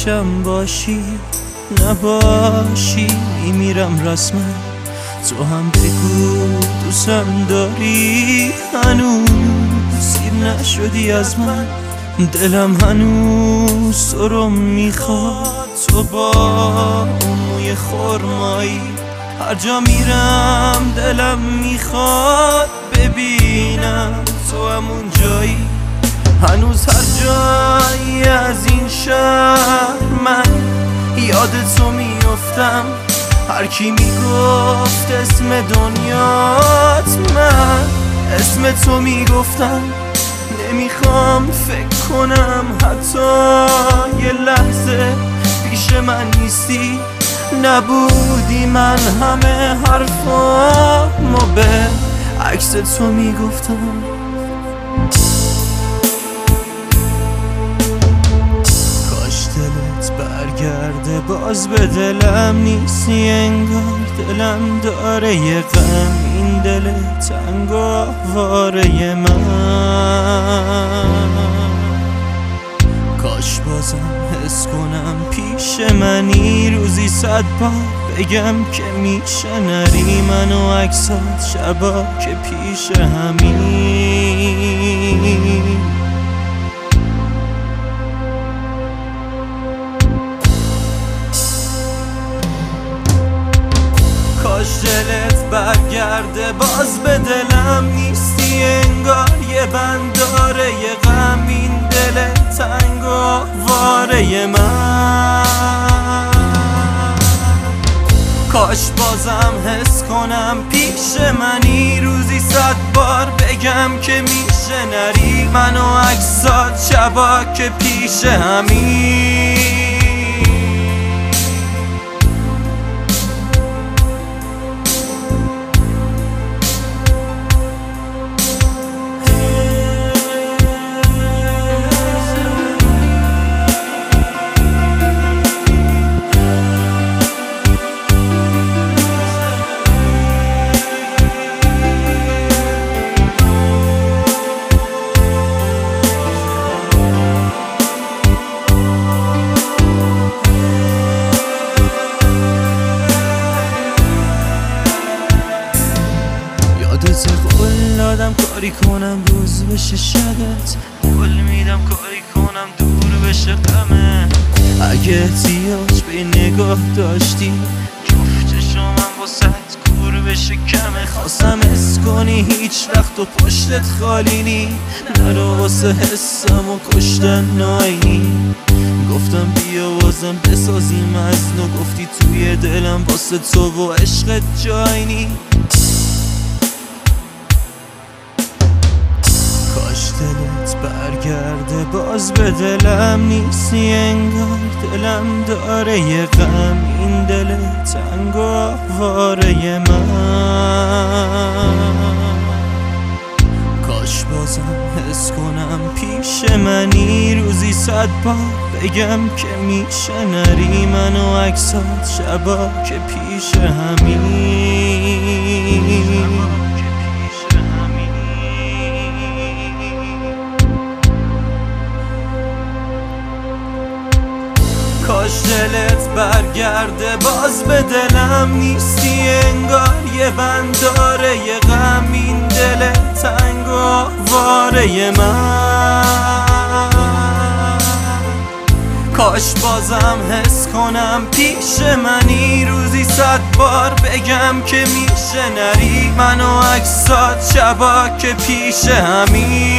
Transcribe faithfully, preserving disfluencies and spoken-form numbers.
پیشم باشی نباشی میمیرم رسما. تو هم بگو دوستم داری، هنوز سیر نشدی از من. دلم هنوز تو رو میخواد، تو با اون موی خرمایی. هر جا میرم دلم میخواد ببینم تو همون جایی. هنوز هر جایی از این شهر من یاد تو میفتم. هر کی میگفت اسم دنیات، من اسم تو میگفتم. نمیخوام فکر کنم حتی یه لحظه پیش من نیستی. نبودی من همه حرفامو به عکس تو میگفتم. کاش دلت برگرده باز به دلم نیستی انگار. دلم داره یه غم، این دل تنگ آواره من. کاش بازم حس کنم پیش منی روزی صد بار بگم که میشه نری. من و عکسات شبا که پیش همین. کاش دلت برگرده باز به دلم نیستی انگار. یه بنداره یه غم، این دل تنگ آواره من. کاش بازم حس کنم پیش منی روزی صد بار بگم که میشه نری. من و عکسات شبا که پیش همین. قول دادم کاری کنم روز بشه شبت، قول میدم کاری کنم دور بشه غمه. اگه احتیاج به نگاه داشتی جفت شما من واسه کور بشه کمه. خواستم حس کنی هیچ وقت و پشتت خالی نی، نرو واسه حسم و کشتن ناینی. گفتم بیا بازم بسازیم از نو، گفتی توی دلم واسه تو و عشقت جای نی. کاش دلت برگرده باز به دلم نیستی انگار. دلم داره یه غم، این دل تنگ آواره من. کاش بازم حس کنم پیش منی روزی صد بار بگم که میشه نری. من و عکسات شبا که پیش همین. کاش دلت برگرده باز به دلم نیستی انگار. یه بنداره یه غم، این دل تنگ آواره من. کاش بازم حس کنم پیش منی روزی صد بار بگم که میشه نری. من و عکسات شبا که پیش همین.